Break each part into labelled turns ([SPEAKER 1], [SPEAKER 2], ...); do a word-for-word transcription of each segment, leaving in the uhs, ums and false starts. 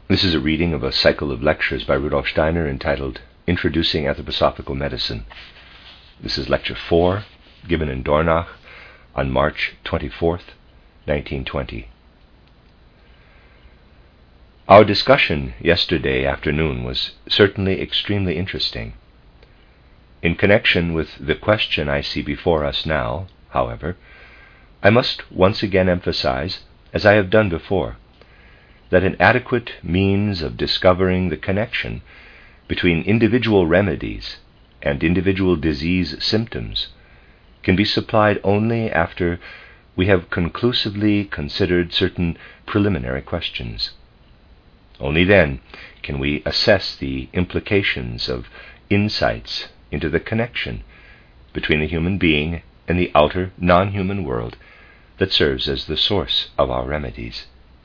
[SPEAKER 1] This is a reading of a cycle of lectures by Rudolf Steiner entitled Introducing Anthroposophical Medicine. This is lecture four, given in Dornach on March twenty-fourth, nineteen twenty. Our discussion yesterday afternoon was certainly extremely interesting. In connection with the question I see before us now, however, I must once again emphasize, as I have done before, that an adequate means of discovering the connection between individual remedies and individual disease symptoms can be supplied only after we have conclusively considered certain preliminary questions. Only then can we assess the implications of insights into the connection between the human being and the outer non-human world that serves as the source of our remedies.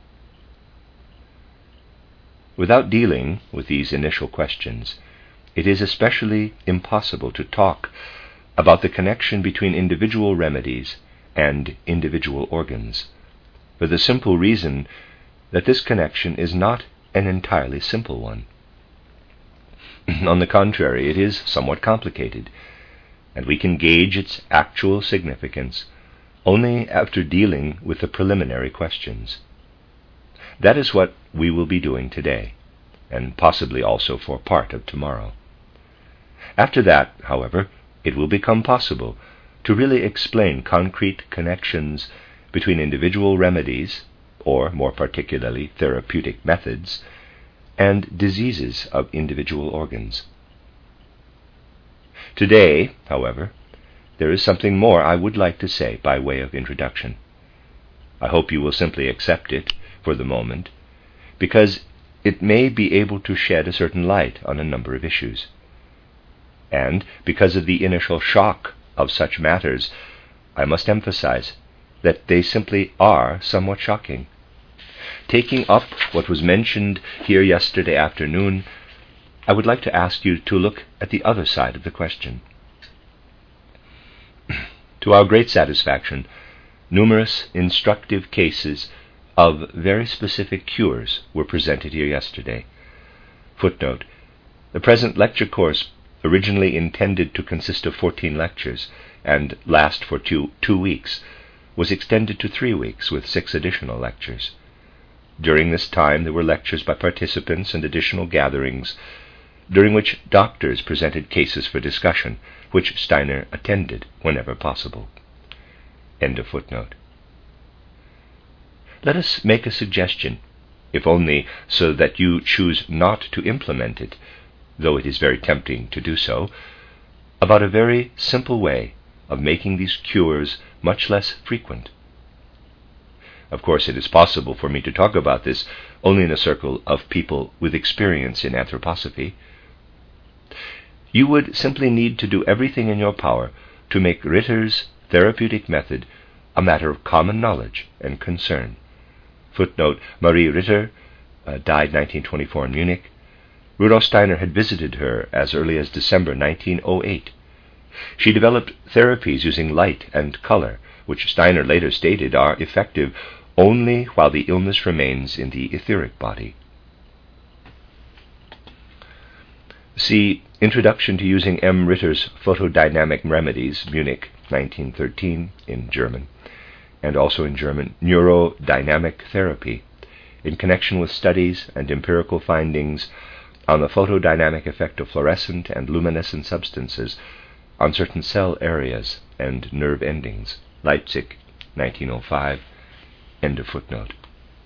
[SPEAKER 1] Without dealing with these initial questions, it is especially impossible to talk about the connection between individual remedies and individual organs, for the simple reason that this connection is not an entirely simple one. On the contrary, it is somewhat complicated, and we can gauge its actual significance only after dealing with the preliminary questions. That is what we will be doing today, and possibly also for part of tomorrow. After that, however, it will become possible to really explain concrete connections between individual remedies, or more particularly therapeutic methods, and diseases of individual organs. Today, however, there is something more I would like to say by way of introduction. I hope you will simply accept it for the moment, because it may be able to shed a certain light on a number of issues. And because of the initial shock of such matters, I must emphasize that they simply are somewhat shocking. Taking up what was mentioned here yesterday afternoon, I would like to ask you to look at the other side of the question. To our great satisfaction, numerous instructive cases of very specific cures were presented here yesterday. Footnote: the present lecture course, originally intended to consist of fourteen lectures and last for two, two weeks, was extended to three weeks with six additional lectures. During this time there were lectures by participants and additional gatherings, during which doctors presented cases for discussion, which Steiner attended whenever possible. End of footnote. Let us make a suggestion, if only so that you choose not to implement it, though it is very tempting to do so, about a very simple way of making these cures much less frequent. Of course, it is possible for me to talk about this only in a circle of people with experience in anthroposophy. You would simply need to do everything in your power to make Ritter's therapeutic method a matter of common knowledge and concern. Footnote: Marie Ritter uh, died nineteen twenty-four in Munich. Rudolf Steiner had visited her as early as December nineteen oh eight. She developed therapies using light and color, which Steiner later stated are effective only while the illness remains in the etheric body. See Introduction to Using M. Ritter's Photodynamic Remedies, Munich, nineteen thirteen, in German, and also in German, Neurodynamic Therapy, in connection with studies and empirical findings on the photodynamic effect of fluorescent and luminescent substances on certain cell areas and nerve endings, Leipzig, nineteen oh five, end of footnote.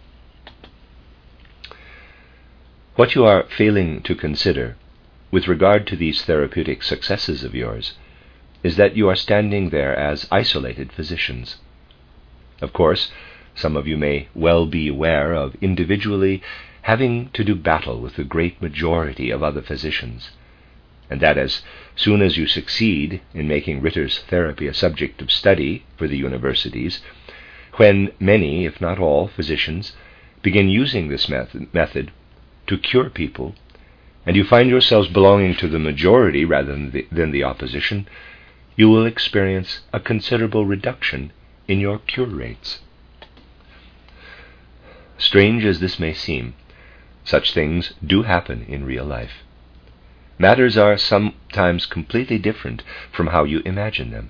[SPEAKER 1] What you are failing to consider with regard to these therapeutic successes of yours is that you are standing there as isolated physicians. Of course, some of you may well be aware of individually having to do battle with the great majority of other physicians, and that as soon as you succeed in making Ritter's therapy a subject of study for the universities, when many, if not all, physicians begin using this method, method to cure people, and you find yourselves belonging to the majority rather than the, than the opposition, you will experience a considerable reduction in your cure rates. Strange as this may seem, Such things do happen in real life. Matters are sometimes completely different from how you imagine them.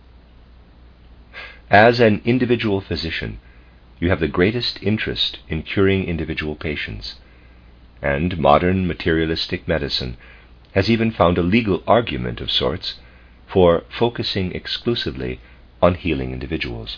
[SPEAKER 1] As an individual physician, you have the greatest interest in curing individual patients, and modern materialistic medicine has even found a legal argument of sorts for focusing exclusively on healing individuals.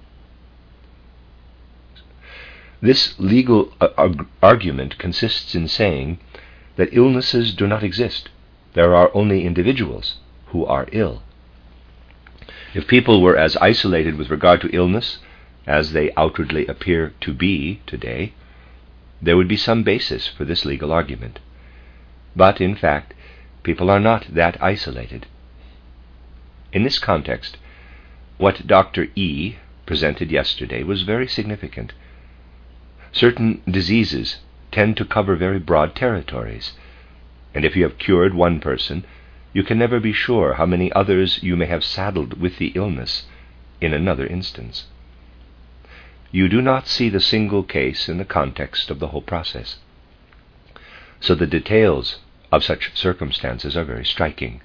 [SPEAKER 1] This legal arg- argument consists in saying that illnesses do not exist. There are only individuals who are ill. If people were as isolated with regard to illness as they outwardly appear to be today, there would be some basis for this legal argument. But, in fact, people are not that isolated. In this context, what Doctor E presented yesterday was very significant. Certain diseases tend to cover very broad territories, and if you have cured one person, you can never be sure how many others you may have saddled with the illness in another instance. You do not see the single case in the context of the whole process. So the details of such circumstances are very striking.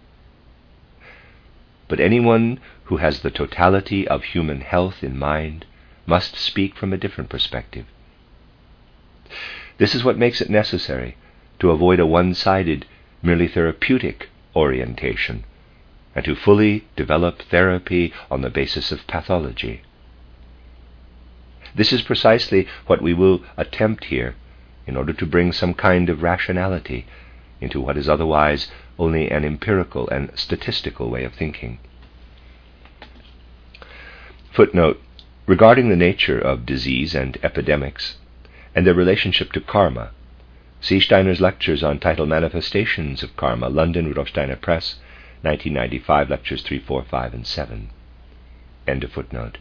[SPEAKER 1] But anyone who has the totality of human health in mind must speak from a different perspective. This is what makes it necessary to avoid a one-sided, merely therapeutic orientation, and to fully develop therapy on the basis of pathology. This is precisely what we will attempt here in order to bring some kind of rationality into what is otherwise only an empirical and statistical way of thinking. Footnote: regarding the nature of disease and epidemics and their relationship to karma, see Steiner's lectures on titled Manifestations of Karma, London, Rudolf Steiner Press, nineteen ninety-five, lectures three, four, five, and seven. End of footnote.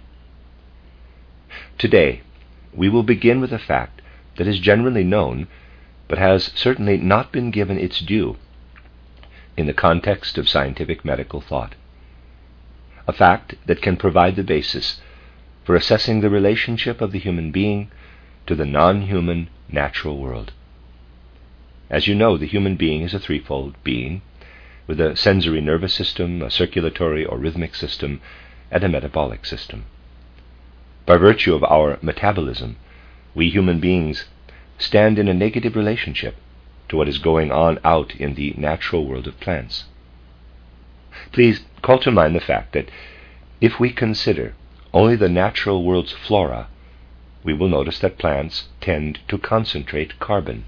[SPEAKER 1] Today, we will begin with a fact that is generally known, but has certainly not been given its due in the context of scientific medical thought. A fact that can provide the basis for assessing the relationship of the human being to the non-human natural world. As you know, the human being is a threefold being, with a sensory nervous system, a circulatory or rhythmic system, and a metabolic system. By virtue of our metabolism, we human beings stand in a negative relationship to what is going on out in the natural world of plants. Please call to mind the fact that if we consider only the natural world's flora, we will notice that plants tend to concentrate carbon.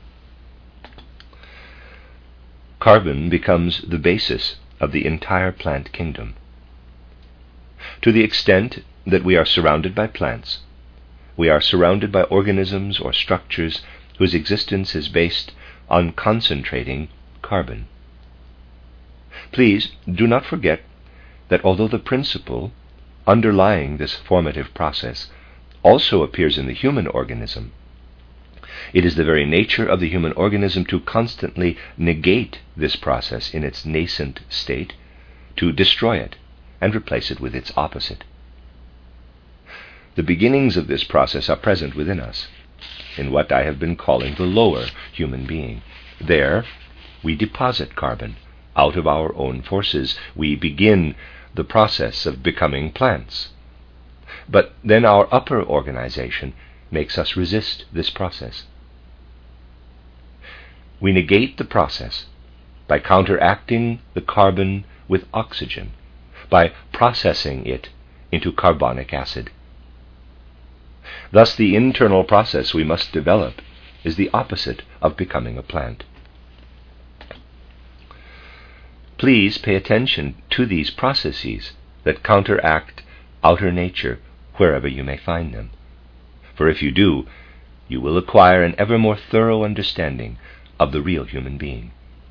[SPEAKER 1] Carbon becomes the basis of the entire plant kingdom. To the extent that we are surrounded by plants, we are surrounded by organisms or structures whose existence is based on concentrating carbon. Please do not forget that although the principle underlying this formative process also appears in the human organism, it is the very nature of the human organism to constantly negate this process in its nascent state, to destroy it and replace it with its opposite. The beginnings of this process are present within us, in what I have been calling the lower human being. There, we deposit carbon. Out of our own forces, we begin the process of becoming plants. But then our upper organization makes us resist this process. We negate the process by counteracting the carbon with oxygen, by processing it into carbonic acid. Thus, the internal process we must develop is the opposite of becoming a plant. Please pay attention to these processes that counteract outer nature wherever you may find them. For if you do, you will acquire an ever more thorough understanding of the real human being.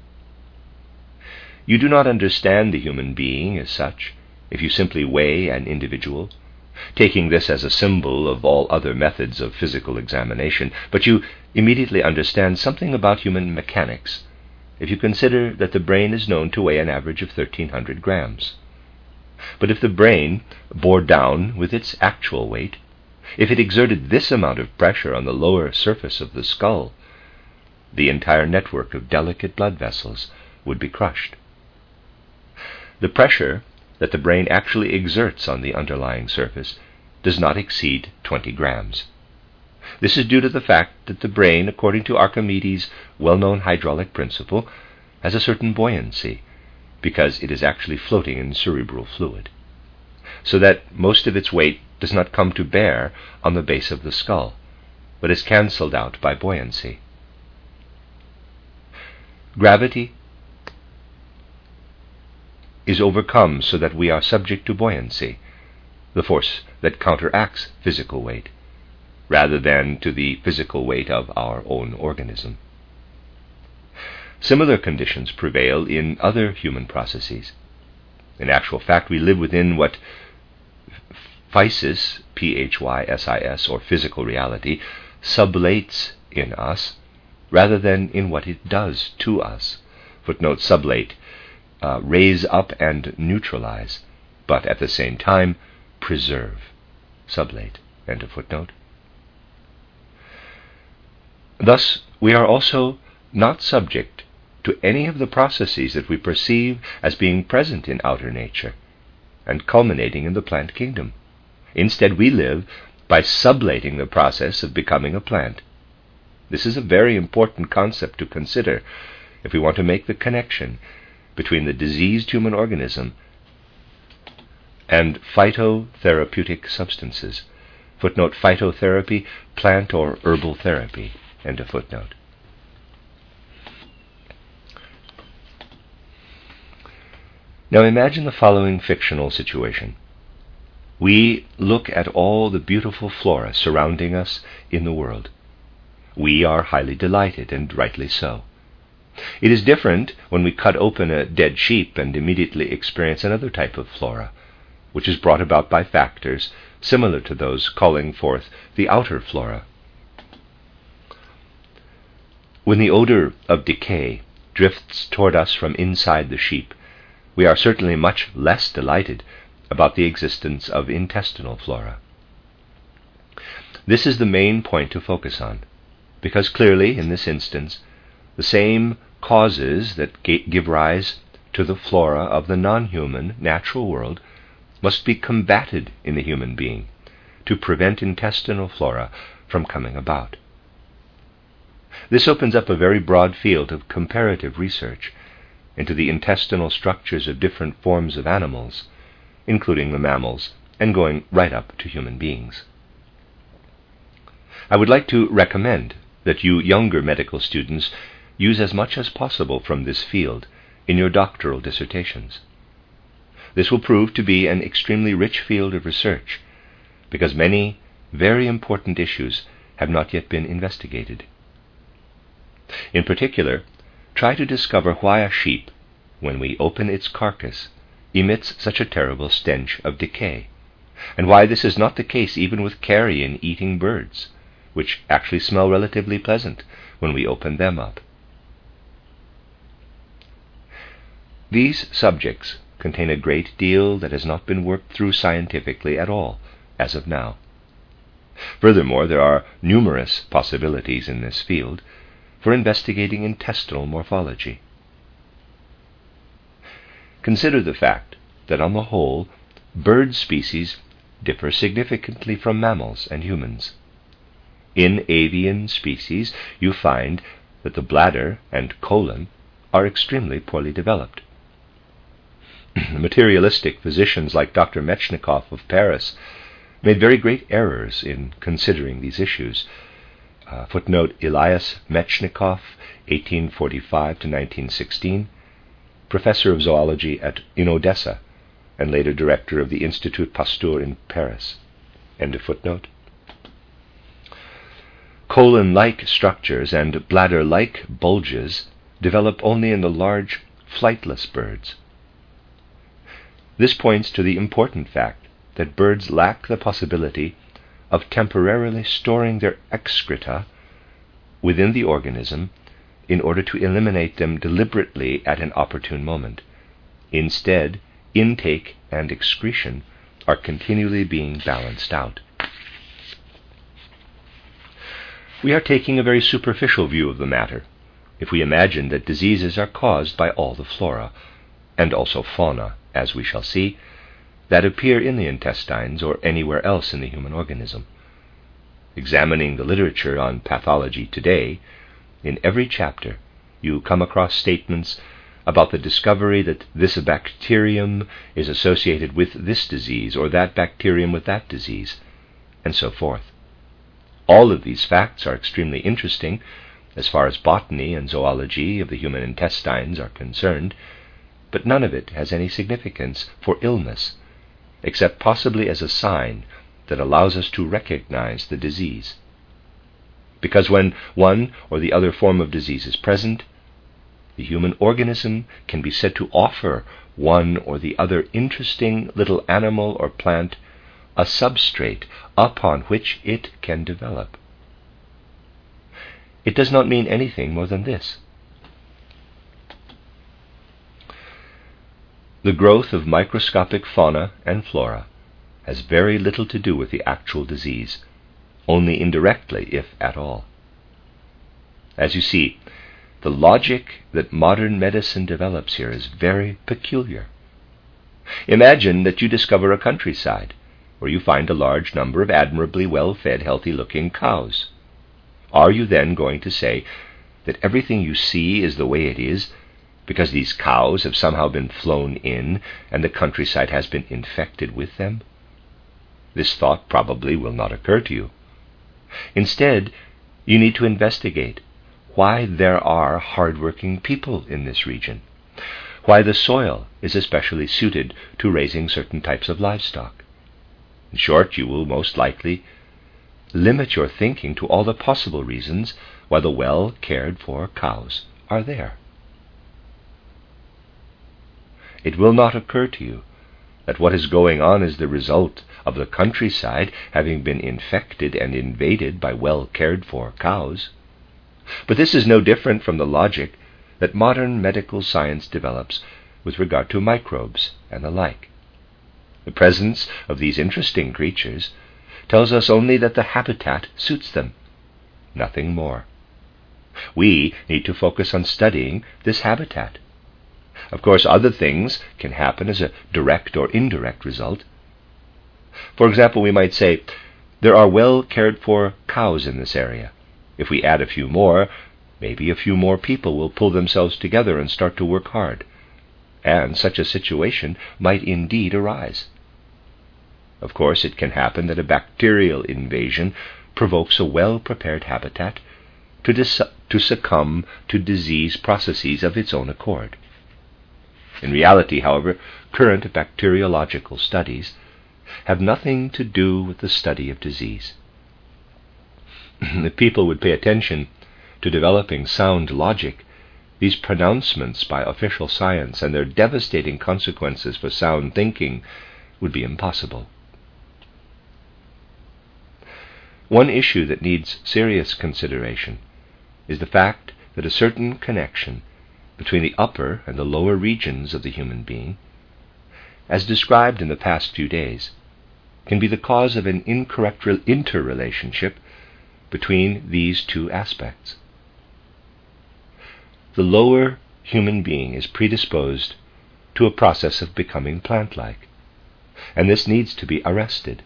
[SPEAKER 1] You do not understand the human being as such if you simply weigh an individual, taking this as a symbol of all other methods of physical examination, but you immediately understand something about human mechanics if you consider that the brain is known to weigh an average of thirteen hundred grams. But if the brain bore down with its actual weight, if it exerted this amount of pressure on the lower surface of the skull, the entire network of delicate blood vessels would be crushed. The pressure that the brain actually exerts on the underlying surface does not exceed twenty grams. This is due to the fact that the brain, according to Archimedes' well-known hydraulic principle, has a certain buoyancy, because it is actually floating in cerebral fluid, so that most of its weight does not come to bear on the base of the skull, but is cancelled out by buoyancy. Gravity is overcome so that we are subject to buoyancy, the force that counteracts physical weight, rather than to the physical weight of our own organism. Similar conditions prevail in other human processes. In actual fact, we live within what physis, P H Y S I S, or physical reality, sublates in us, rather than in what it does to us. Footnote: sublate, uh, raise up and neutralize, but at the same time preserve. Sublate. End of footnote. Thus, we are also not subject to any of the processes that we perceive as being present in outer nature and culminating in the plant kingdom. Instead, we live by sublating the process of becoming a plant. This is a very important concept to consider if we want to make the connection between the diseased human organism and phytotherapeutic substances. Footnote: phytotherapy, plant or herbal therapy. End of footnote. Now imagine the following fictional situation. We look at all the beautiful flora surrounding us in the world. We are highly delighted, and rightly so. It is different when we cut open a dead sheep and immediately experience another type of flora, which is brought about by factors similar to those calling forth the outer flora. When the odor of decay drifts toward us from inside the sheep, we are certainly much less delighted about the existence of intestinal flora. This is the main point to focus on, because clearly, in this instance, the same causes that give rise to the flora of the non-human natural world must be combated in the human being to prevent intestinal flora from coming about. This opens up a very broad field of comparative research into the intestinal structures of different forms of animals, including the mammals, and going right up to human beings. I would like to recommend that you younger medical students use as much as possible from this field in your doctoral dissertations. This will prove to be an extremely rich field of research, because many very important issues have not yet been investigated. In particular, try to discover why a sheep, when we open its carcass, emits such a terrible stench of decay, and why this is not the case even with carrion-eating birds, which actually smell relatively pleasant when we open them up. These subjects contain a great deal that has not been worked through scientifically at all, as of now. Furthermore, there are numerous possibilities in this field for investigating intestinal morphology. Consider the fact that on the whole, bird species differ significantly from mammals and humans. In avian species, you find that the bladder and colon are extremely poorly developed. Materialistic physicians like Doctor Metchnikoff of Paris made very great errors in considering these issues. Uh, footnote: Elias Metchnikoff, eighteen forty-five to nineteen sixteen, professor of zoology at in Odessa, and later director of the Institut Pasteur in Paris. End of footnote. Colon-like structures and bladder-like bulges develop only in the large, flightless birds. This points to the important fact that birds lack the possibility of temporarily storing their excreta within the organism in order to eliminate them deliberately at an opportune moment. Instead, intake and excretion are continually being balanced out. We are taking a very superficial view of the matter if we imagine that diseases are caused by all the flora, and also fauna, as we shall see, that appear in the intestines or anywhere else in the human organism. Examining the literature on pathology today, in every chapter you come across statements about the discovery that this bacterium is associated with this disease, or that bacterium with that disease, and so forth. All of these facts are extremely interesting as far as botany and zoology of the human intestines are concerned, but none of it has any significance for illness, except possibly as a sign that allows us to recognize the disease. Because when one or the other form of disease is present, the human organism can be said to offer one or the other interesting little animal or plant a substrate upon which it can develop. It does not mean anything more than this. The growth of microscopic fauna and flora has very little to do with the actual disease, only indirectly, if at all. As you see, the logic that modern medicine develops here is very peculiar. Imagine that you discover a countryside where you find a large number of admirably well-fed, healthy-looking cows. Are you then going to say that everything you see is the way it is because these cows have somehow been flown in and the countryside has been infected with them? This thought probably will not occur to you. Instead, you need to investigate why there are hard-working people in this region, why the soil is especially suited to raising certain types of livestock. In short, you will most likely limit your thinking to all the possible reasons why the well-cared-for cows are there. It will not occur to you that what is going on is the result of the countryside having been infected and invaded by well-cared-for cows. But this is no different from the logic that modern medical science develops with regard to microbes and the like. The presence of these interesting creatures tells us only that the habitat suits them, nothing more. We need to focus on studying this habitat. Of course, other things can happen as a direct or indirect result. For example, we might say, there are well-cared-for cows in this area. If we add a few more, maybe a few more people will pull themselves together and start to work hard. And such a situation might indeed arise. Of course, it can happen that a bacterial invasion provokes a well-prepared habitat to, dis- to succumb to disease processes of its own accord. In reality, however, current bacteriological studies have nothing to do with the study of disease. If people would pay attention to developing sound logic, these pronouncements by official science and their devastating consequences for sound thinking would be impossible. One issue that needs serious consideration is the fact that a certain connection between the upper and the lower regions of the human being, as described in the past few days, can be the cause of an incorrect interrelationship between these two aspects. The lower human being is predisposed to a process of becoming plant-like, and this needs to be arrested.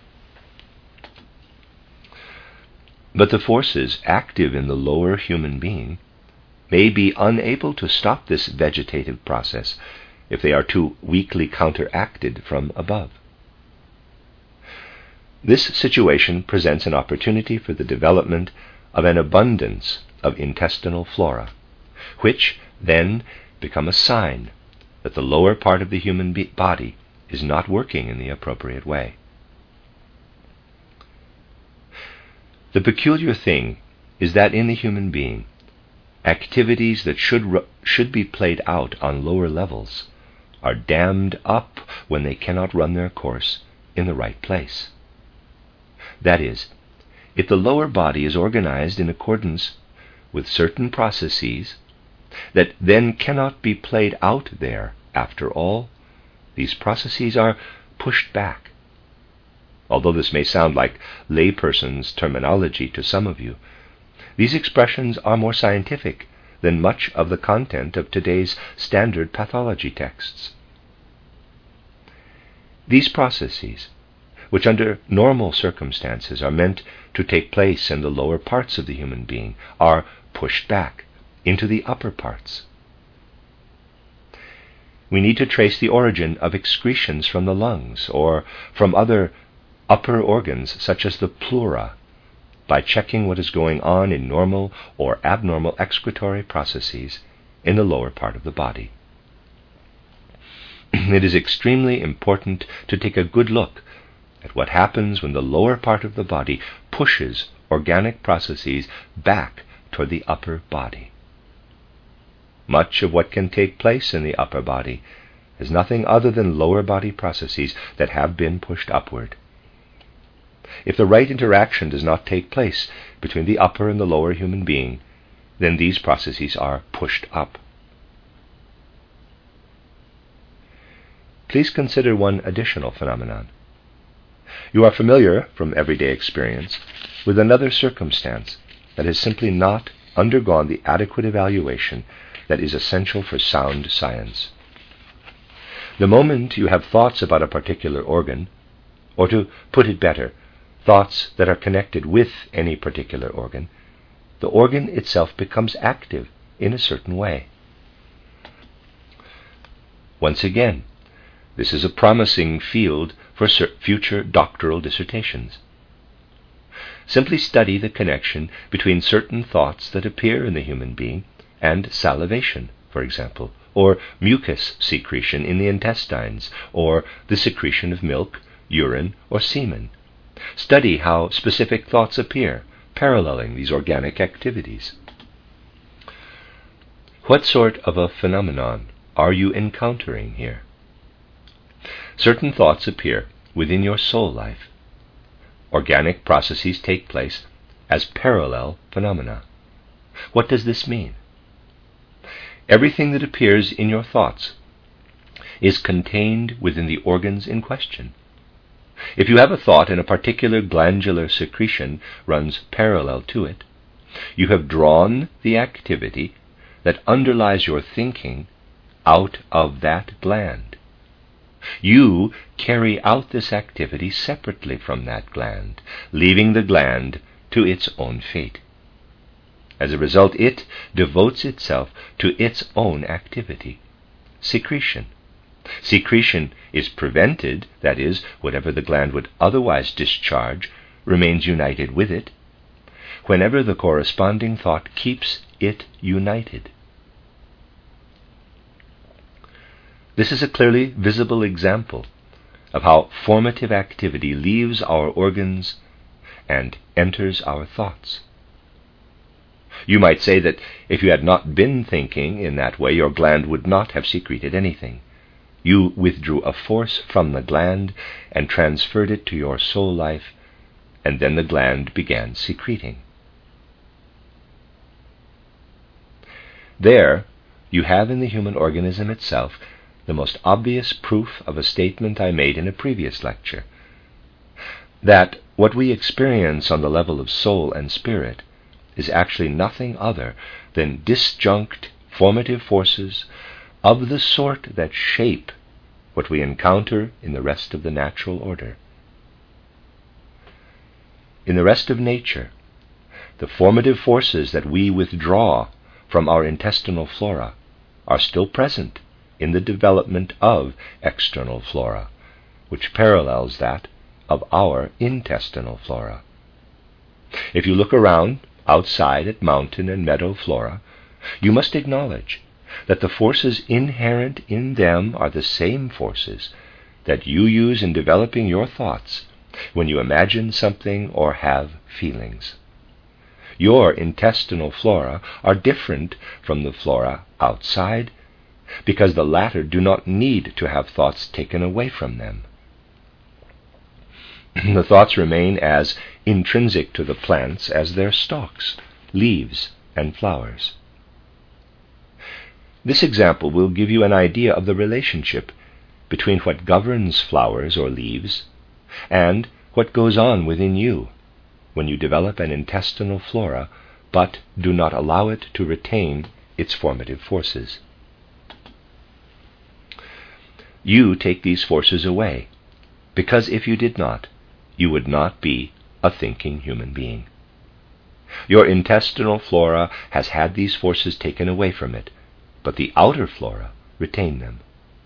[SPEAKER 1] But the forces active in the lower human being may be unable to stop this vegetative process if they are too weakly counteracted from above. This situation presents an opportunity for the development of an abundance of intestinal flora, which then become a sign that the lower part of the human be- body is not working in the appropriate way. The peculiar thing is that in the human being, activities that should ru- should be played out on lower levels are dammed up when they cannot run their course in the right place. That is, if the lower body is organized in accordance with certain processes that then cannot be played out there after all, these processes are pushed back. Although this may sound like layperson's terminology to some of you, these expressions are more scientific than much of the content of today's standard pathology texts. These processes, which under normal circumstances are meant to take place in the lower parts of the human being, are pushed back into the upper parts. We need to trace the origin of excretions from the lungs or from other upper organs such as the pleura by checking what is going on in normal or abnormal excretory processes in the lower part of the body. It is extremely important to take a good look at what happens when the lower part of the body pushes organic processes back toward the upper body. Much of what can take place in the upper body is nothing other than lower body processes that have been pushed upward. If the right interaction does not take place between the upper and the lower human being, then these processes are pushed up. Please consider one additional phenomenon. You are familiar from everyday experience with another circumstance that has simply not undergone the adequate evaluation that is essential for sound science. The moment you have thoughts about a particular organ, or to put it better, thoughts that are connected with any particular organ, the organ itself becomes active in a certain way. Once again, this is a promising field for future doctoral dissertations. Simply study the connection between certain thoughts that appear in the human being and salivation, for example, or mucus secretion in the intestines, or the secretion of milk, urine, or semen. Study how specific thoughts appear, paralleling these organic activities. What sort of a phenomenon are you encountering here? Certain thoughts appear within your soul life. Organic processes take place as parallel phenomena. What does this mean? Everything that appears in your thoughts is contained within the organs in question. If you have a thought and a particular glandular secretion runs parallel to it, you have drawn the activity that underlies your thinking out of that gland. You carry out this activity separately from that gland, leaving the gland to its own fate. As a result, it devotes itself to its own activity, secretion. Secretion is prevented, that is, whatever the gland would otherwise discharge remains united with it, whenever the corresponding thought keeps it united. This is a clearly visible example of how formative activity leaves our organs and enters our thoughts. You might say that if you had not been thinking in that way, your gland would not have secreted anything. You withdrew a force from the gland and transferred it to your soul life, and then the gland began secreting. There, you have in the human organism itself the most obvious proof of a statement I made in a previous lecture, that what we experience on the level of soul and spirit is actually nothing other than disjunct formative forces of the sort that shape what we encounter in the rest of the natural order. In the rest of nature, the formative forces that we withdraw from our intestinal flora are still present in the development of external flora, which parallels that of our intestinal flora. If you look around outside at mountain and meadow flora, you must acknowledge that the forces inherent in them are the same forces that you use in developing your thoughts when you imagine something or have feelings. Your intestinal flora are different from the flora outside because the latter do not need to have thoughts taken away from them. The thoughts remain as intrinsic to the plants as their stalks, leaves, and flowers. This example will give you an idea of the relationship between what governs flowers or leaves and what goes on within you when you develop an intestinal flora but do not allow it to retain its formative forces. You take these forces away, because if you did not, you would not be a thinking human being. Your intestinal flora has had these forces taken away from it, but the outer flora retain them.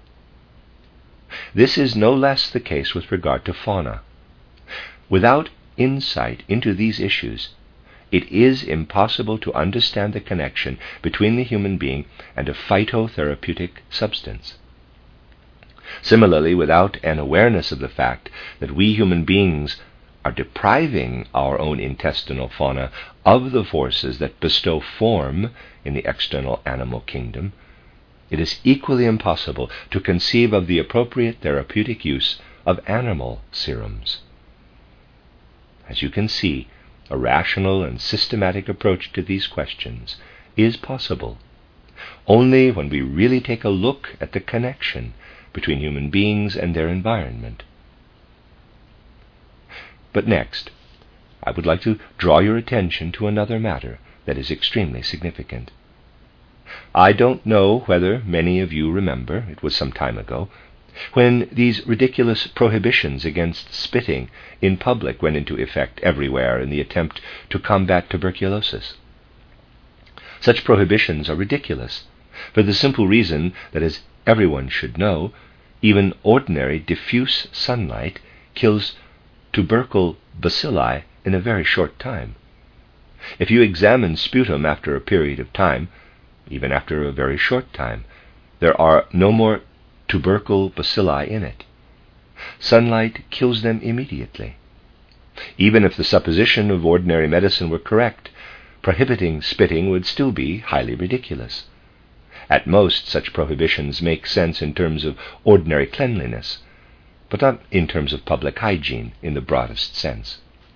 [SPEAKER 1] This is no less the case with regard to fauna. Without insight into these issues, it is impossible to understand the connection between the human being and a phytotherapeutic substance. Similarly, without an awareness of the fact that we human beings are depriving our own intestinal fauna of the forces that bestow form in the external animal kingdom, it is equally impossible to conceive of the appropriate therapeutic use of animal serums. As you can see, a rational and systematic approach to these questions is possible only when we really take a look at the connection between human beings and their environment. But next, I would like to draw your attention to another matter that is extremely significant. I don't know whether many of you remember, it was some time ago, when these ridiculous prohibitions against spitting in public went into effect everywhere in the attempt to combat tuberculosis. Such prohibitions are ridiculous, for the simple reason that, as everyone should know, even ordinary diffuse sunlight kills tubercle bacilli in a very short time. If you examine sputum after a period of time, even after a very short time, there are no more tubercle bacilli in it. Sunlight kills them immediately. Even if the supposition of ordinary medicine were correct, prohibiting spitting would still be highly ridiculous. At most, such prohibitions make sense in terms of ordinary cleanliness, but not in terms of public hygiene in the broadest sense.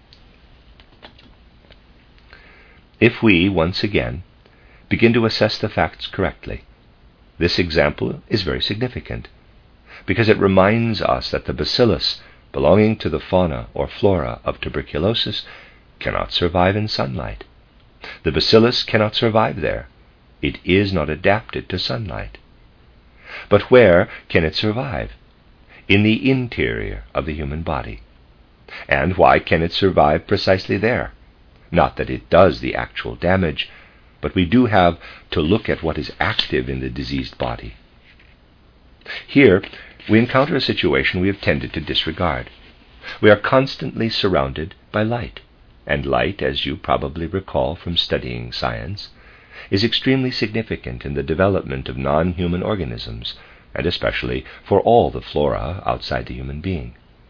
[SPEAKER 1] If we, once again, begin to assess the facts correctly, this example is very significant, because it reminds us that the bacillus belonging to the fauna or flora of tuberculosis cannot survive in sunlight. The bacillus cannot survive there. It is not adapted to sunlight. But where can it survive? In the interior of the human body. And why can it survive precisely there? Not that it does the actual damage, but we do have to look at what is active in the diseased body. Here, we encounter a situation we have tended to disregard. We are constantly surrounded by light, and light, as you probably recall from studying science, is extremely significant in the development of non-human organisms, and especially for all the flora outside the human being.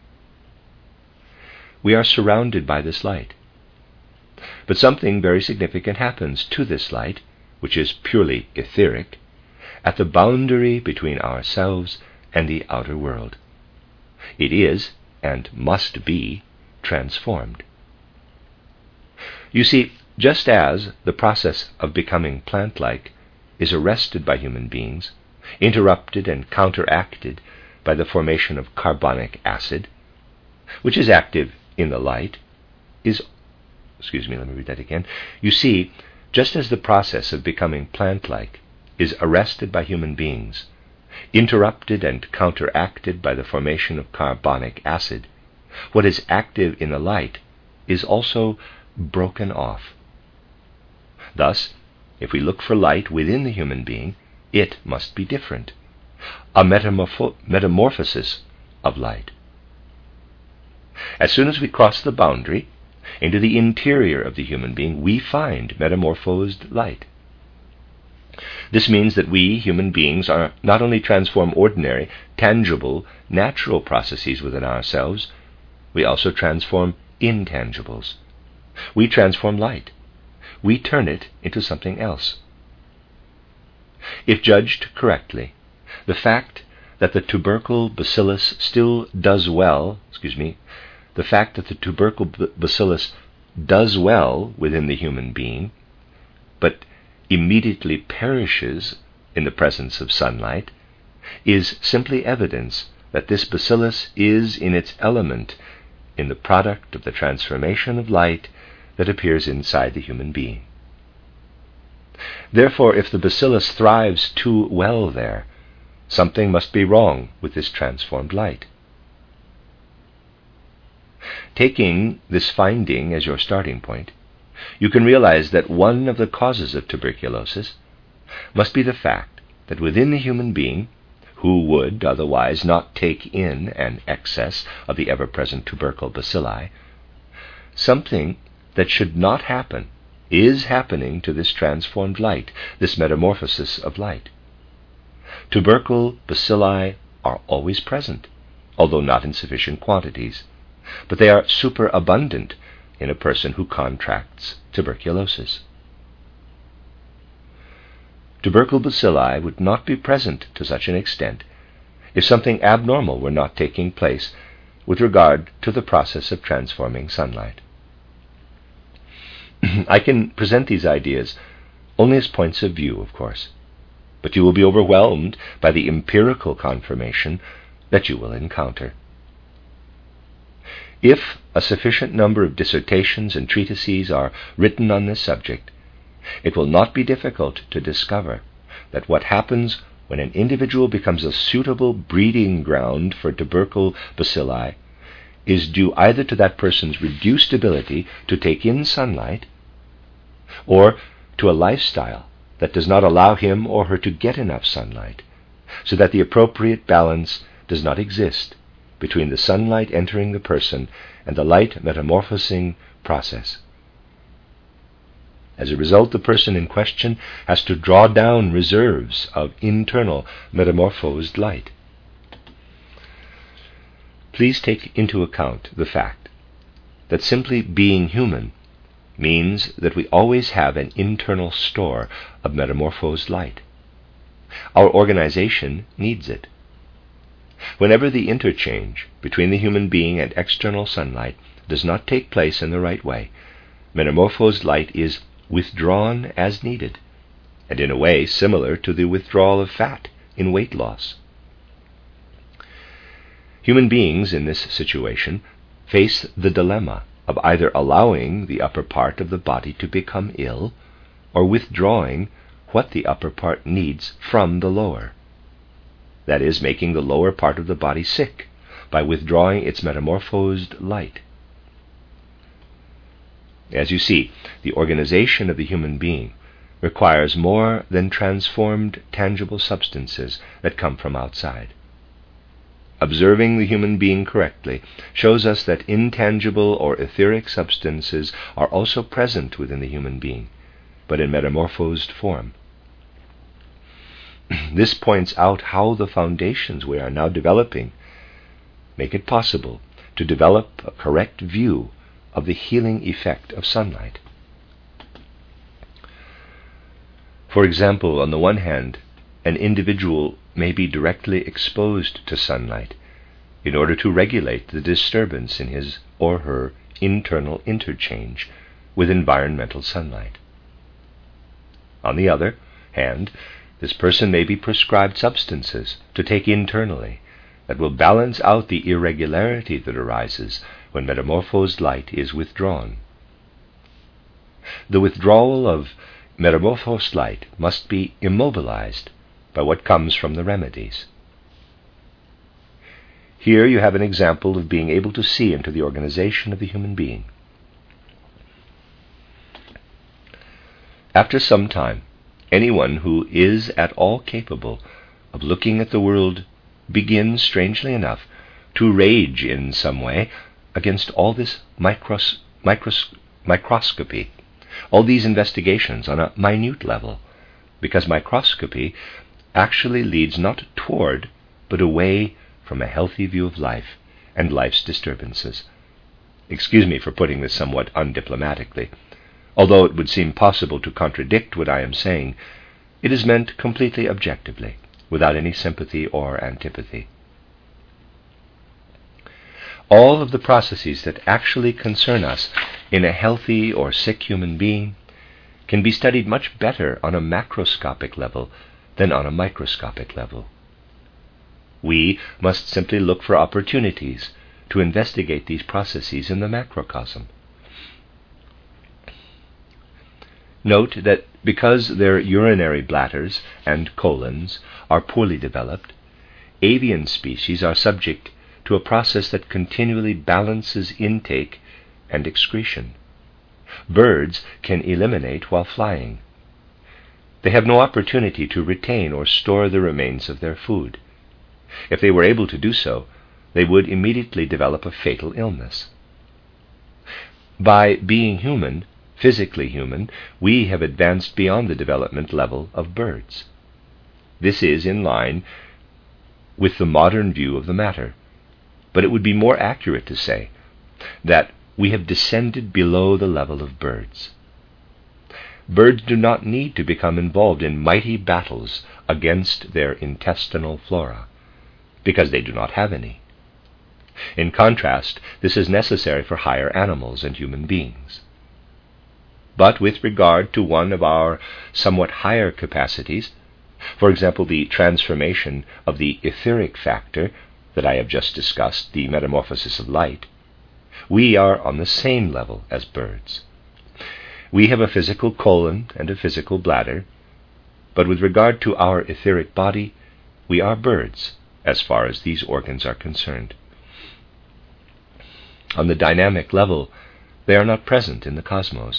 [SPEAKER 1] We are surrounded by this light. But something very significant happens to this light, which is purely etheric, at the boundary between ourselves and the outer world. It is, and must be, transformed. You see, just as the process of becoming plant-like is arrested by human beings, interrupted and counteracted by the formation of carbonic acid, which is active in the light, is Excuse me, let me read that again. You see, just as the process of becoming plant-like is arrested by human beings, interrupted and counteracted by the formation of carbonic acid, what is active in the light is also broken off. Thus, if we look for light within the human being, it must be different, a metamorpho- metamorphosis of light. As soon as we cross the boundary into the interior of the human being, we find metamorphosed light. This means that we, human beings, are not only transform ordinary, tangible, natural processes within ourselves, we also transform intangibles. We transform light. We turn it into something else. If judged correctly, the fact that the tubercle bacillus still does well, excuse me, the fact that the tubercle bacillus does well within the human being, but immediately perishes in the presence of sunlight, is simply evidence that this bacillus is in its element in the product of the transformation of light that appears inside the human being. Therefore, if the bacillus thrives too well there, something must be wrong with this transformed light. Taking this finding as your starting point, you can realize that one of the causes of tuberculosis must be the fact that within the human being, who would otherwise not take in an excess of the ever-present tubercle bacilli, something that should not happen is happening to this transformed light, this metamorphosis of light. Tubercle bacilli are always present, although not in sufficient quantities, but they are superabundant in a person who contracts tuberculosis. Tubercle bacilli would not be present to such an extent if something abnormal were not taking place with regard to the process of transforming sunlight. I can present these ideas only as points of view, of course, but you will be overwhelmed by the empirical confirmation that you will encounter. If a sufficient number of dissertations and treatises are written on this subject, it will not be difficult to discover that what happens when an individual becomes a suitable breeding ground for tubercle bacilli is due either to that person's reduced ability to take in sunlight, or to a lifestyle that does not allow him or her to get enough sunlight, so that the appropriate balance does not exist between the sunlight entering the person and the light metamorphosing process. As a result, the person in question has to draw down reserves of internal metamorphosed light. Please take into account the fact that simply being human means that we always have an internal store of metamorphosed light. Our organization needs it. Whenever the interchange between the human being and external sunlight does not take place in the right way, metamorphosed light is withdrawn as needed, and in a way similar to the withdrawal of fat in weight loss. Human beings in this situation face the dilemma of either allowing the upper part of the body to become ill or withdrawing what the upper part needs from the lower. That is, making the lower part of the body sick by withdrawing its metamorphosed light. As you see, the organization of the human being requires more than transformed tangible substances that come from outside. Observing the human being correctly shows us that intangible or etheric substances are also present within the human being, but in metamorphosed form. This points out how the foundations we are now developing make it possible to develop a correct view of the healing effect of sunlight. For example, on the one hand, an individual may be directly exposed to sunlight in order to regulate the disturbance in his or her internal interchange with environmental sunlight. On the other hand, this person may be prescribed substances to take internally that will balance out the irregularity that arises when metamorphosed light is withdrawn. The withdrawal of metamorphosed light must be immobilized by what comes from the remedies. Here you have an example of being able to see into the organization of the human being. After some time, anyone who is at all capable of looking at the world begins, strangely enough, to rage in some way against all this micros, micros, microscopy, all these investigations on a minute level, because microscopy actually leads not toward, but away from a healthy view of life and life's disturbances. Excuse me for putting this somewhat undiplomatically. Although it would seem possible to contradict what I am saying, it is meant completely objectively, without any sympathy or antipathy. All of the processes that actually concern us in a healthy or sick human being can be studied much better on a macroscopic level than on a microscopic level. We must simply look for opportunities to investigate these processes in the macrocosm. Note that because their urinary bladders and colons are poorly developed, avian species are subject to a process that continually balances intake and excretion. Birds can eliminate while flying. They have no opportunity to retain or store the remains of their food. If they were able to do so, they would immediately develop a fatal illness. By being human, physically human, we have advanced beyond the development level of birds. This is in line with the modern view of the matter, but it would be more accurate to say that we have descended below the level of birds. Birds do not need to become involved in mighty battles against their intestinal flora, because they do not have any. In contrast, this is necessary for higher animals and human beings. But with regard to one of our somewhat higher capacities, for example, the transformation of the etheric factor that I have just discussed, the metamorphosis of light, we are on the same level as birds. We have a physical colon and a physical bladder, but with regard to our etheric body, we are birds as far as these organs are concerned. On the dynamic level, they are not present in the cosmos.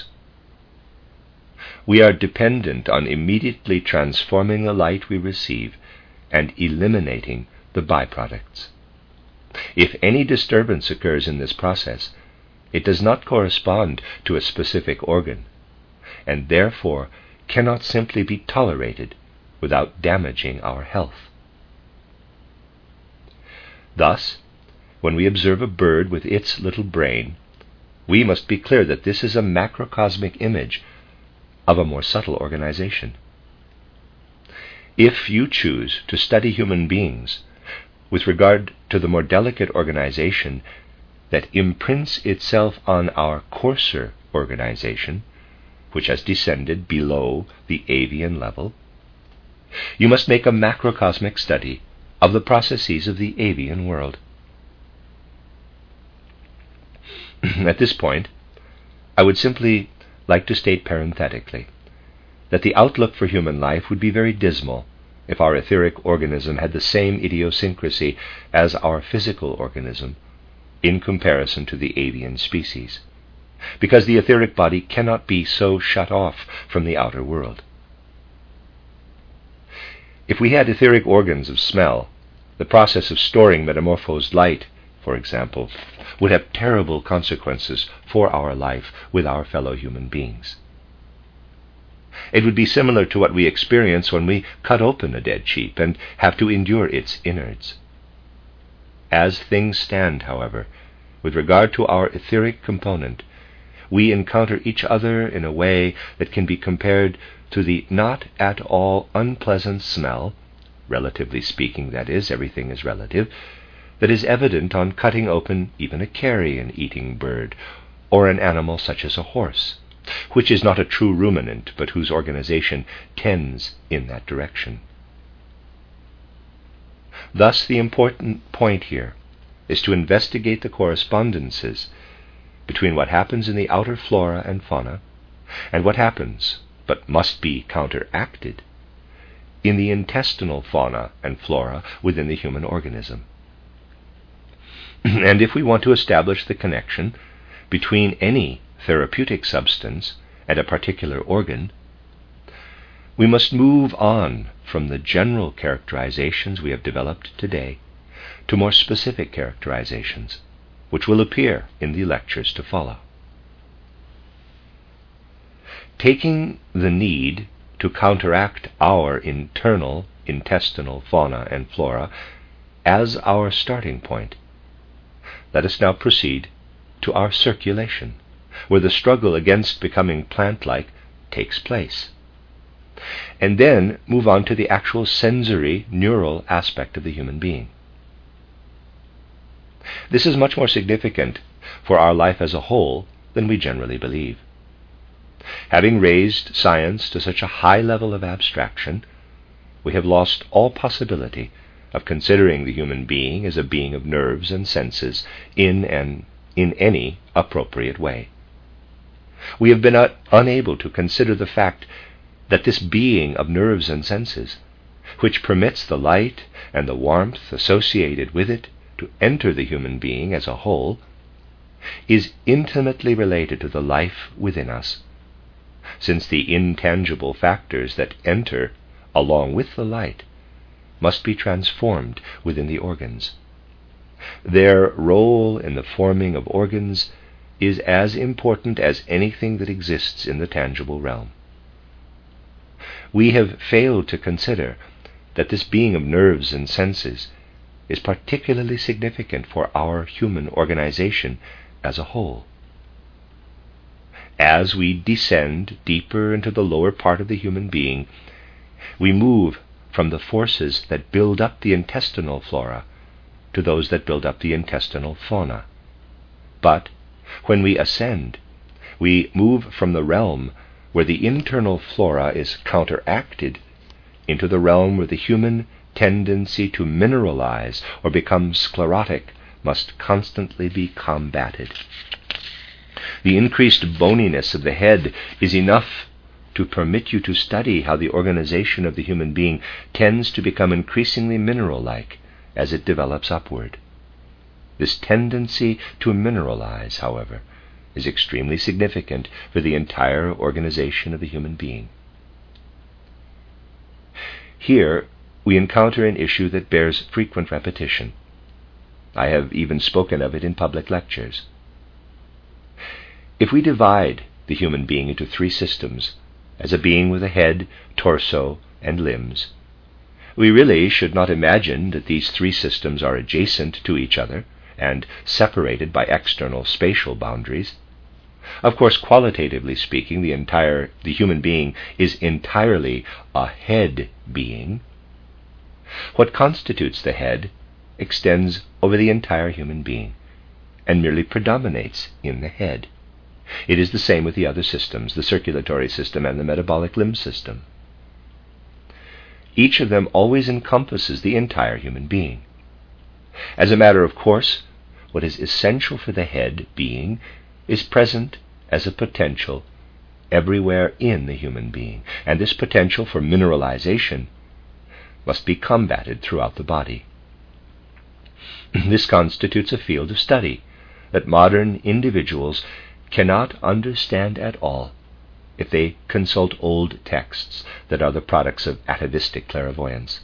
[SPEAKER 1] We are dependent on immediately transforming the light we receive and eliminating the byproducts. If any disturbance occurs in this process, it does not correspond to a specific organ, and therefore cannot simply be tolerated without damaging our health. Thus, when we observe a bird with its little brain, we must be clear that this is a macrocosmic image of a more subtle organization. If you choose to study human beings with regard to the more delicate organization that imprints itself on our coarser organization, which has descended below the avian level, you must make a macrocosmic study of the processes of the avian world. At this point, I would simply like to state parenthetically that the outlook for human life would be very dismal if our etheric organism had the same idiosyncrasy as our physical organism in comparison to the avian species, because the etheric body cannot be so shut off from the outer world. If we had etheric organs of smell, the process of storing metamorphosed light, for example, would have terrible consequences for our life with our fellow human beings. It would be similar to what we experience when we cut open a dead sheep and have to endure its innards. As things stand, however, with regard to our etheric component, we encounter each other in a way that can be compared to the not at all unpleasant smell, relatively speaking, that is, everything is relative, that is evident on cutting open even a carrion-eating bird, or an animal such as a horse, which is not a true ruminant, but whose organization tends in that direction. Thus, the important point here is to investigate the correspondences between what happens in the outer flora and fauna and what happens, but must be counteracted, in the intestinal fauna and flora within the human organism. And if we want to establish the connection between any therapeutic substance and a particular organ, we must move on from the general characterizations we have developed today to more specific characterizations, which will appear in the lectures to follow. Taking the need to counteract our internal intestinal fauna and flora as our starting point, let us now proceed to our circulation, where the struggle against becoming plant-like takes place, and then move on to the actual sensory, neural aspect of the human being. This is much more significant for our life as a whole than we generally believe. Having raised science to such a high level of abstraction, we have lost all possibility of considering the human being as a being of nerves and senses in an in any appropriate way. we have been uh, unable to consider the fact that this being of nerves and senses, which permits the light and the warmth associated with it to enter the human being as a whole, is intimately related to the life within us, since the intangible factors that enter along with the light must be transformed within the organs. Their role in the forming of organs is as important as anything that exists in the tangible realm. We have failed to consider that this being of nerves and senses is particularly significant for our human organization as a whole. As we descend deeper into the lower part of the human being, we move from the forces that build up the intestinal flora to those that build up the intestinal fauna. But when we ascend, we move from the realm where the internal flora is counteracted into the realm where the human tendency to mineralize or become sclerotic must constantly be combated. The increased boniness of the head is enough to permit you to study how the organization of the human being tends to become increasingly mineral-like as it develops upward. This tendency to mineralize, however, is extremely significant for the entire organization of the human being. Here we encounter an issue that bears frequent repetition. I have even spoken of it in public lectures. If we divide the human being into three systems, as a being with a head, torso, and limbs, we really should not imagine that these three systems are adjacent to each other and separated by external spatial boundaries. Of course, qualitatively speaking, the entire the human being is entirely a head being. What constitutes the head extends over the entire human being and merely predominates in the head. It is the same with the other systems, the circulatory system and the metabolic limb system. Each of them always encompasses the entire human being. As a matter of course, what is essential for the head being is present as a potential everywhere in the human being, and this potential for mineralization must be combated throughout the body. This constitutes a field of study that modern individuals cannot understand at all if they consult old texts that are the products of atavistic clairvoyance.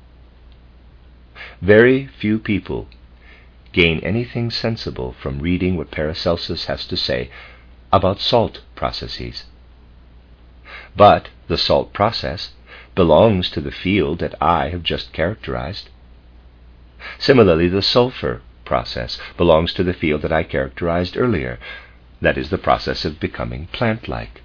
[SPEAKER 1] Very few people gain anything sensible from reading what Paracelsus has to say about salt processes. But the salt process belongs to the field that I have just characterized. Similarly, the sulfur process belongs to the field that I characterized earlier, that is, the process of becoming plant-like.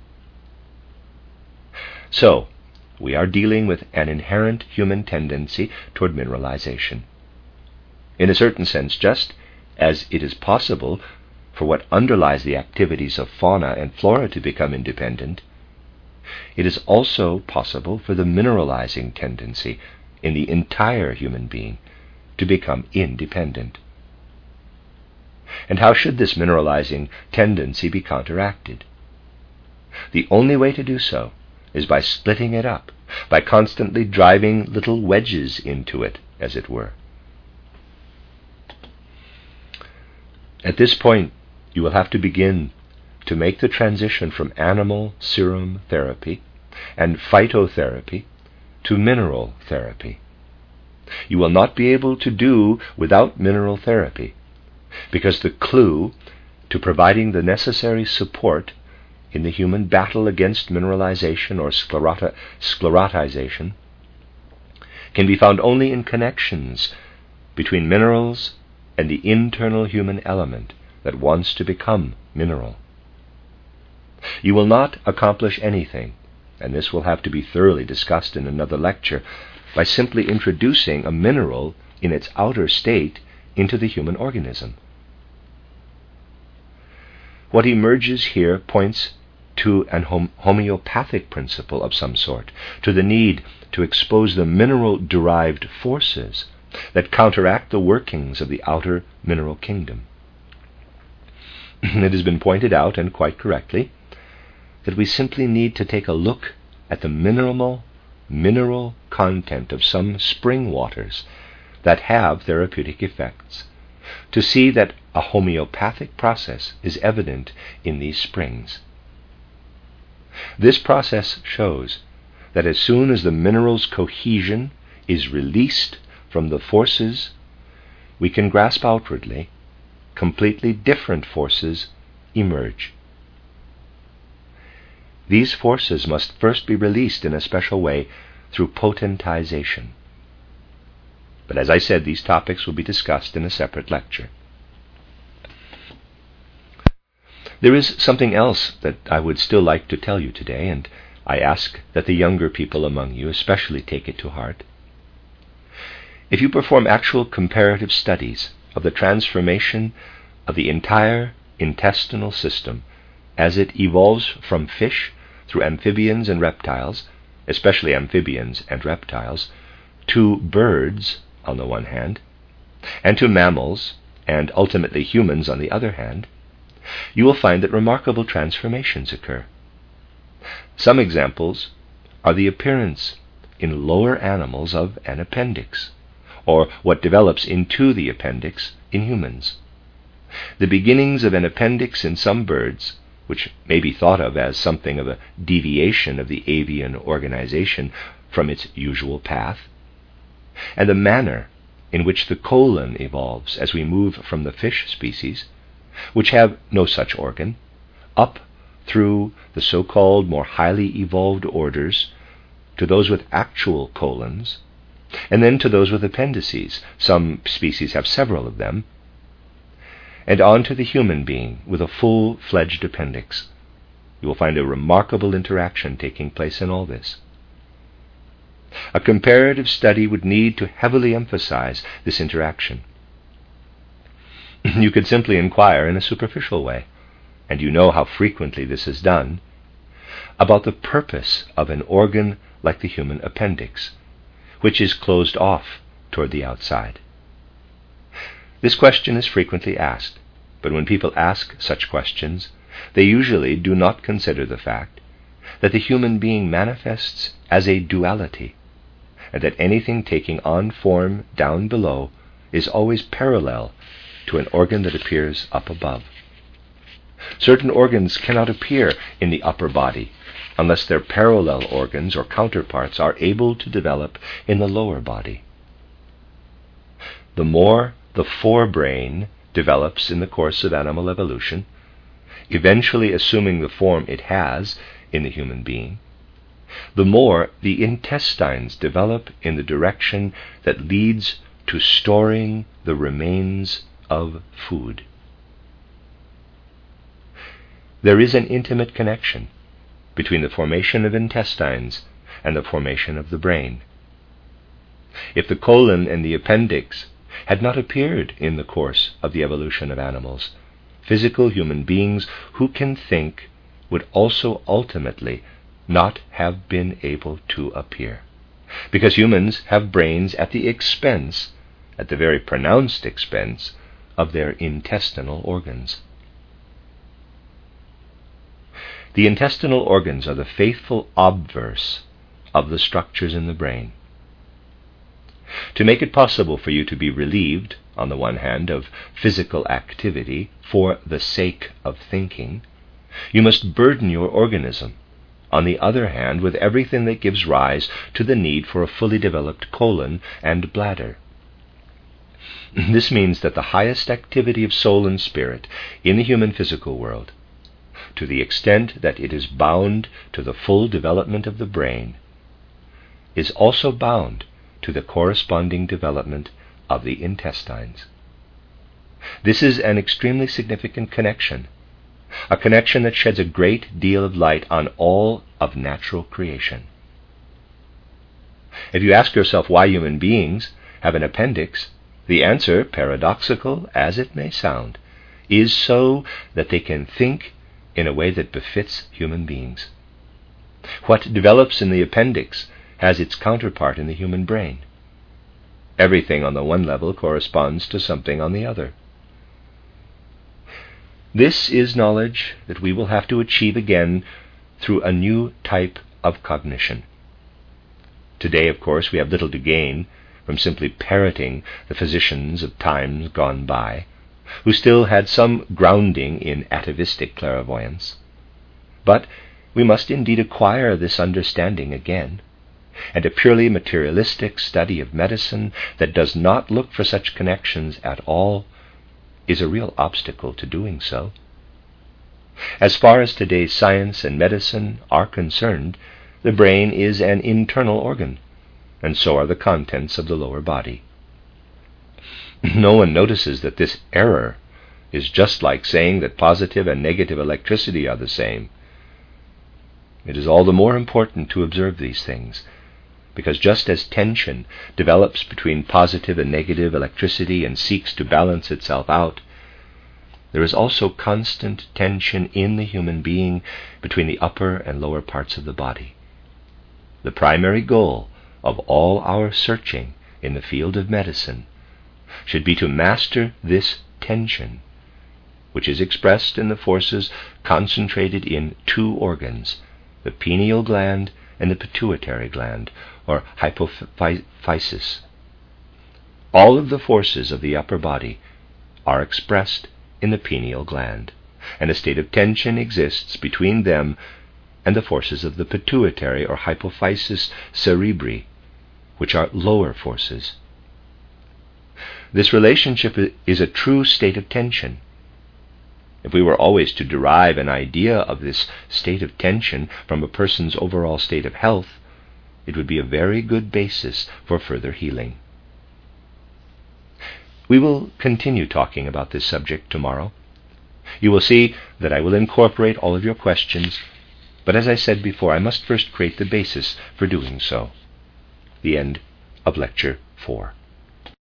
[SPEAKER 1] So, we are dealing with an inherent human tendency toward mineralization. In a certain sense, just as it is possible for what underlies the activities of fauna and flora to become independent, it is also possible for the mineralizing tendency in the entire human being to become independent. And how should this mineralizing tendency be counteracted? The only way to do so is by splitting it up, by constantly driving little wedges into it, as it were. At this point, you will have to begin to make the transition from animal serum therapy and phytotherapy to mineral therapy. You will not be able to do without mineral therapy, because the clue to providing the necessary support in the human battle against mineralization or sclerota, sclerotization can be found only in connections between minerals and the internal human element that wants to become mineral. You will not accomplish anything, and this will have to be thoroughly discussed in another lecture, by simply introducing a mineral in its outer state into the human organism. What emerges here points to an hom- homeopathic principle of some sort, to the need to expose the mineral-derived forces that counteract the workings of the outer mineral kingdom. It has been pointed out, and quite correctly, that we simply need to take a look at the mineral, mineral content of some spring waters that have therapeutic effects to see that a homeopathic process is evident in these springs. This process shows that as soon as the mineral's cohesion is released from the forces we can grasp outwardly, completely different forces emerge. These forces must first be released in a special way through potentization. But as I said, these topics will be discussed in a separate lecture. There is something else that I would still like to tell you today, and I ask that the younger people among you especially take it to heart. If you perform actual comparative studies of the transformation of the entire intestinal system as it evolves from fish through amphibians and reptiles, especially amphibians and reptiles, to birds on the one hand, and to mammals, and ultimately humans on the other hand, you will find that remarkable transformations occur. Some examples are the appearance in lower animals of an appendix, or what develops into the appendix in humans. The beginnings of an appendix in some birds, which may be thought of as something of a deviation of the avian organization from its usual path, and the manner in which the colon evolves as we move from the fish species, which have no such organ, up through the so-called more highly evolved orders to those with actual colons, and then to those with appendices. Some species have several of them, and on to the human being with a full-fledged appendix. You will find a remarkable interaction taking place in all this. A comparative study would need to heavily emphasize this interaction. You could simply inquire in a superficial way, and you know how frequently this is done, about the purpose of an organ like the human appendix, which is closed off toward the outside. This question is frequently asked, but when people ask such questions, they usually do not consider the fact that the human being manifests as a duality, and that anything taking on form down below is always parallel to an organ that appears up above. Certain organs cannot appear in the upper body unless their parallel organs or counterparts are able to develop in the lower body. The more the forebrain develops in the course of animal evolution, eventually assuming the form it has in the human being, the more the intestines develop in the direction that leads to storing the remains of food. There is an intimate connection between the formation of intestines and the formation of the brain. If the colon and the appendix had not appeared in the course of the evolution of animals, physical human beings who can think would also ultimately not have been able to appear, because humans have brains at the expense, at the very pronounced expense, of their intestinal organs. The intestinal organs are the faithful obverse of the structures in the brain. To make it possible for you to be relieved, on the one hand, of physical activity for the sake of thinking, you must burden your organism, on the other hand, with everything that gives rise to the need for a fully developed colon and bladder. This means that the highest activity of soul and spirit in the human physical world, to the extent that it is bound to the full development of the brain, is also bound to the corresponding development of the intestines. This is an extremely significant connection, a connection that sheds a great deal of light on all of natural creation. If you ask yourself why human beings have an appendix, the answer, paradoxical as it may sound, is so that they can think in a way that befits human beings. What develops in the appendix has its counterpart in the human brain. Everything on the one level corresponds to something on the other. This is knowledge that we will have to achieve again through a new type of cognition. Today, of course, we have little to gain from simply parroting the physicians of times gone by, who still had some grounding in atavistic clairvoyance. But we must indeed acquire this understanding again, and a purely materialistic study of medicine that does not look for such connections at all is a real obstacle to doing so. As far as today's science and medicine are concerned, the brain is an internal organ, and so are the contents of the lower body. No one notices that this error is just like saying that positive and negative electricity are the same. It is all the more important to observe these things, because just as tension develops between positive and negative electricity and seeks to balance itself out, there is also constant tension in the human being between the upper and lower parts of the body. The primary goal of all our searching in the field of medicine should be to master this tension, which is expressed in the forces concentrated in two organs, the pineal gland and the pituitary gland, or hypophysis. All of the forces of the upper body are expressed in the pineal gland, and a state of tension exists between them and the forces of the pituitary or hypophysis cerebri, which are lower forces. This relationship is a true state of tension. If we were always to derive an idea of this state of tension from a person's overall state of health, it would be a very good basis for further healing. We will continue talking about this subject tomorrow. You will see that I will incorporate all of your questions, but as I said before, I must first create the basis for doing so. The end of Lecture four.